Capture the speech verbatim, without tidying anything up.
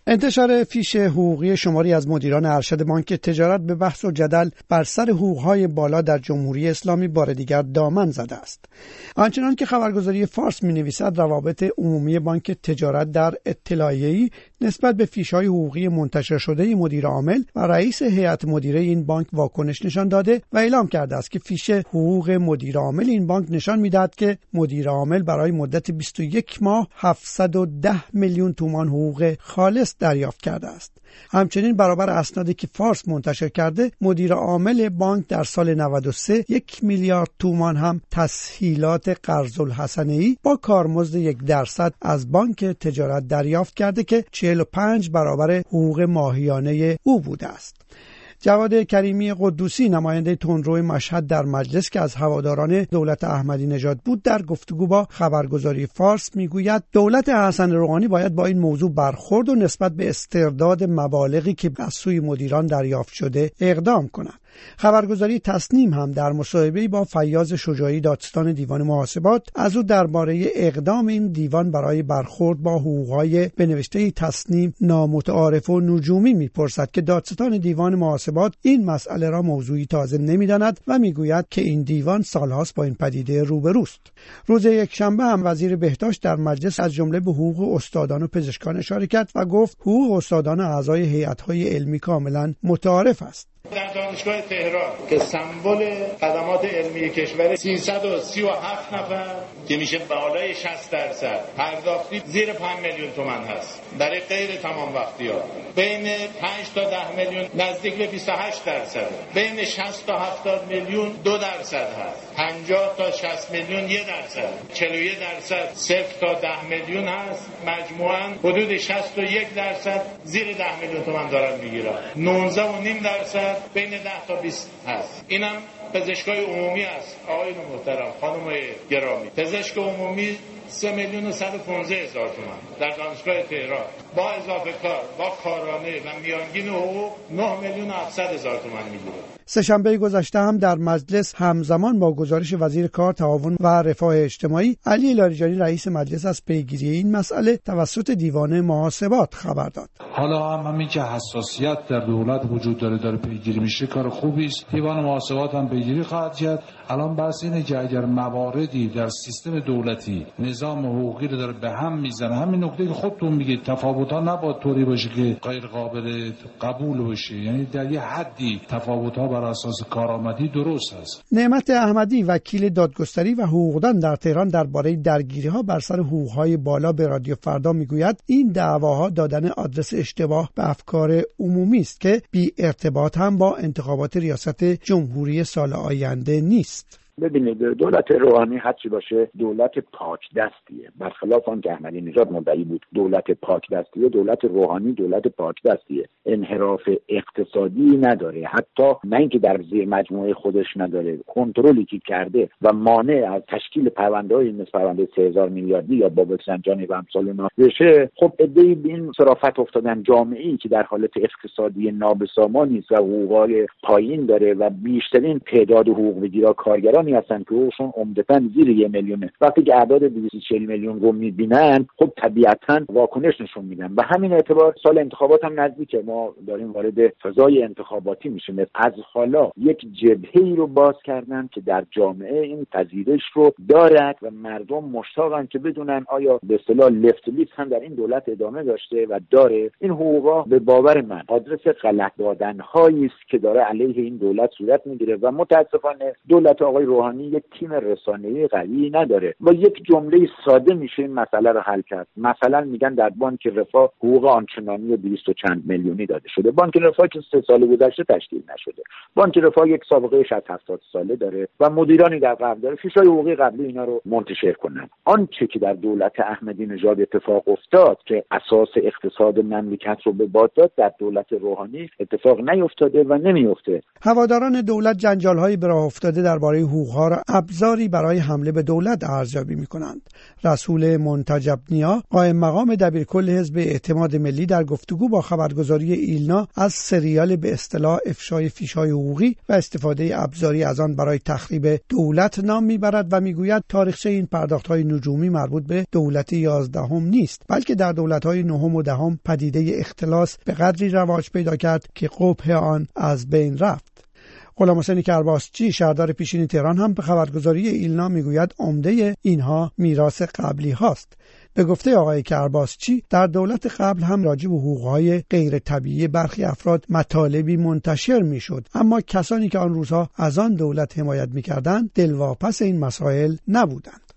انتشار فیش حقوقی شماری از مدیران ارشد بانک تجارت به بحث و جدل بر سر حقوق‌های بالا در جمهوری اسلامی بار دیگر دامن زده است. آنچنان که خبرگزاری فارس می‌نویسد، روابط عمومی بانک تجارت در اطلاعیه‌ای نسبت به فیش‌های حقوقی منتشر شده مدیر عامل و رئیس هیئت مدیره این بانک واکنش نشان داده و اعلام کرده است که فیش حقوق مدیر عامل این بانک نشان می‌دهد که مدیر عامل برای مدت بیست و یک ماه هفتصد و ده میلیون تومان حقوق خالص دریافت کرده است. همچنین برابر اسنادی که فارس منتشر کرده، مدیر عامل بانک در سال نود و سه یک میلیارد تومان هم تسهیلات قرض الحسنه‌ای با کارمزد یک درصد از بانک تجارت دریافت کرده که چهل و پنج برابر حقوق ماهیانه او بوده است. جواد کریمی قدوسی، نماینده تندرو مشهد در مجلس که از هواداران دولت احمدی نژاد بود، در گفتگو با خبرگزاری فارس میگوید دولت حسن روحانی باید با این موضوع برخورد و نسبت به استرداد مبالغی که از سوی مدیران دریافت شده اقدام کند. خبرگزاری تصنیم هم در مصاحبه‌ای با فیاض شجاعی دادستان دیوان محاسبات از او درباره اقدام این دیوان برای برخورد با حقوق‌های به نوشته تصنیم نامتعارف و نجومی می‌پرسد که دادستان دیوان محاسبات این مسئله را موضوعی تازه نمی‌داند و می‌گوید که این دیوان سالهاست با این پدیده روبروست. روز یکشنبه هم وزیر بهداشت در مجلس از جمله به حقوق استادان و پزشکان اشاره کرد و گفت حقوق استادان اعضای هیئت‌های علمی کاملاً متعارف است. در دانشگاه تهران که سمبل خدمات علمی کشور سیصد و سی و هفت نفر که میشه بالای شصت درصد پرداختی زیر پنج میلیون تومان هست. برای غیر تمام وقتی‌ها بین پنج تا ده میلیون نزدیک به بیست و هشت درصد، بین شصت تا هفتاد میلیون دو درصد هست، پنجاه تا شصت میلیون یک درصد، چهل و یک درصد صفر تا ده میلیون هست. مجموعاً حدود شصت و یک درصد زیر ده میلیون تومان دارن میگیرن. نوزده و نیم درصد بین ده تا بیست هست. اینم پزشکای عمومی است. آقایون محترم، خانم‌های گرامی، پزشک عمومی سه میلیون و صد و پانزده هزار تومان در دانشگاه تهران با اضافه کار با کارانه و میانگین حقوق نه میلیون و هفتصد هزار تومان میگیره. سه‌شنبه گذشته هم در مجلس همزمان با گزارش وزیر کار، تعاون و رفاه اجتماعی علی لاریجانی رئیس مجلس از پیگیری این مسئله توسط دیوان محاسبات خبر داد. حالا هم همین که حساسیت در دولت وجود داره داره پیگیری میشه، کار خوبی است. دیوان محاسبات هم پیگیری خواهد کرد. الان بحث اینه که اگر مواردی در سیستم دولتی نظام حقوقی رو داره به هم میزنه، همین نکته که خودتون میگید تفاوت‌ها نباید طوری باشه که غیر قابل قبول باشه، یعنی در یه حدی تفاوت‌ها بر اساس کارآمدی درست است. نعمت احمدی، وکیل دادگستری و حقوقدان در تهران، درباره درگیری‌ها بر سر حقوق‌های بالا به رادیو فردا میگوید این دعواها دادن آدرس اشتباه به افکار عمومی است که بی ارتباط هم با انتخابات ریاست جمهوری سال آینده نیست. ببینید، دولت روحانی هرچی باشه دولت پاک دستیه، برخلاف آن که احمدی نژاد مدعی بود دولت پاک دستیه. دولت روحانی دولت پاک دستیه، انحراف اقتصادی نداره، حتی نه اینکه در زیر مجموعه خودش نداره، کنترلی که کرده و مانع از تشکیل پرونده‌های مثل پرونده سه هزار میلیاردی یا بابک سنجانی و امثال اینا بشه. خب عده‌ای به این صرافت افتادن، جامعه‌ای که در حالت اقتصادی نابسامانی است و حقوق‌های پایین داره و بیشترین تعداد حقوق بگیرا کارگران هستن که حقوقشون عمدتاً زیر یک میلیونه. وقتی که اعداد دویست و چهل میلیون رو میبینن، خب طبیعتاً واکنش نشون میدن. و همین اعتبار سال انتخابات هم نزدیکه، ما داریم وارد فضای انتخاباتی میشیم. از حالا یک جبهه‌ای رو باز کردن که در جامعه این پذیرش رو دارد و مردم مشتاقن که بدونن آیا به اصطلاح لفت لیست هم در این دولت ادامه داشته و داره. این حقوقا به باور من آدرس غلط دادن‌هایی است که داره علیه این دولت صورت میگیره و متاسفانه دولت آقای روحانی یک تیم رسانه‌ای قوی نداره. با یک جمله ساده میشه این مسئله رو حل کرد. مثلا میگن در بانک رفاه حقوق آنچنانی دویست و چند میلیونی داده شده. بانک رفاه که سه سال گذشته تشکیل نشده. بانک رفاه یک سابقه شصت هفتاد ساله داره و مدیرانی در قبل داره. فیشای حقوقی قبلی اینا رو منتشر کنن. آنچه که در دولت احمدی نژاد اتفاق افتاد که اساس اقتصاد مملکت رو به باد داد، در دولت روحانی اتفاق نیفتاده و نمیفته. هواداران دولت جنجال‌های به راه افتاده درباره حقوقها را ابزاری برای حمله به دولت ارزیابی می‌کنند. رسول منتجب نیا، قائم مقام دبیرکل حزب اعتماد ملی، در گفتگو با خبرگزاری ایلنا از سریال به اصطلاح افشای فیش‌های حقوقی و استفاده ابزاری از آن برای تخریب دولت نام میبرد و میگوید تاریخچه این پرداخت‌های نجومی مربوط به دولت یازدهم نیست، بلکه در دولت‌های نهم و دهم پدیده اختلاس به قدری رواج پیدا کرد که قبح آن از بین رفت. غلام حسین کرباسچی، شهردار پیشین تهران، هم به خبرگزاری ایلنا میگوید عمده اینها میراث قبلی هاست. به گفته آقای کرباسچی، در دولت قبل هم راجع به حقوق‌های غیر طبیعی برخی افراد مطالبی منتشر میشد، اما کسانی که آن روزها از آن دولت حمایت میکردند دلواپس این مسائل نبودند.